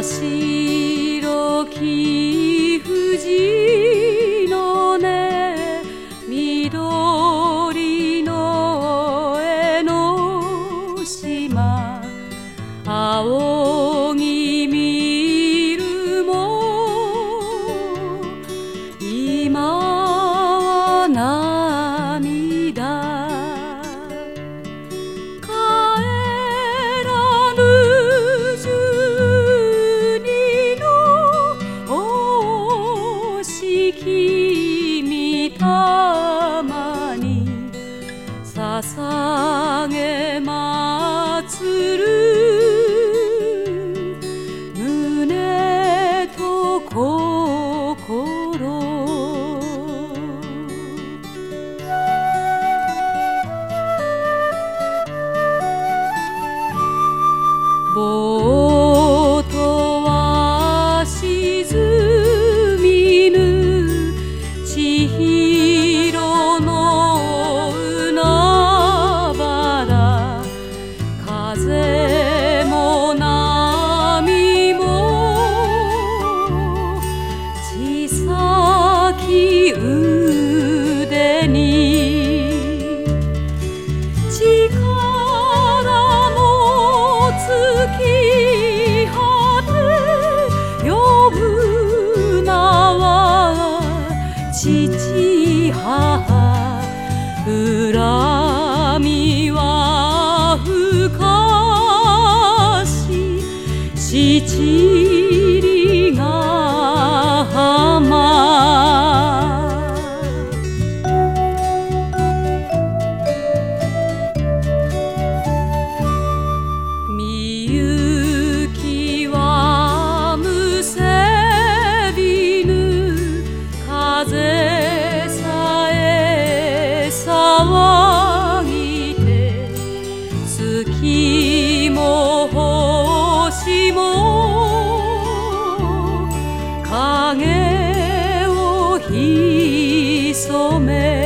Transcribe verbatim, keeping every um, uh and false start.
白き藤のね緑の江の島仰ぎ見るも今は涙帰らぬ十二のおしきみたまに捧げまつる胸と心ぼーっとは沈みぬ千尋の海原風も波も小さき腕に力の尽き果て呼ぶ名は父母恨みは深し七里ヶ浜みゆきはむせびぬ風さえ騒ぎて月も星も影を潜め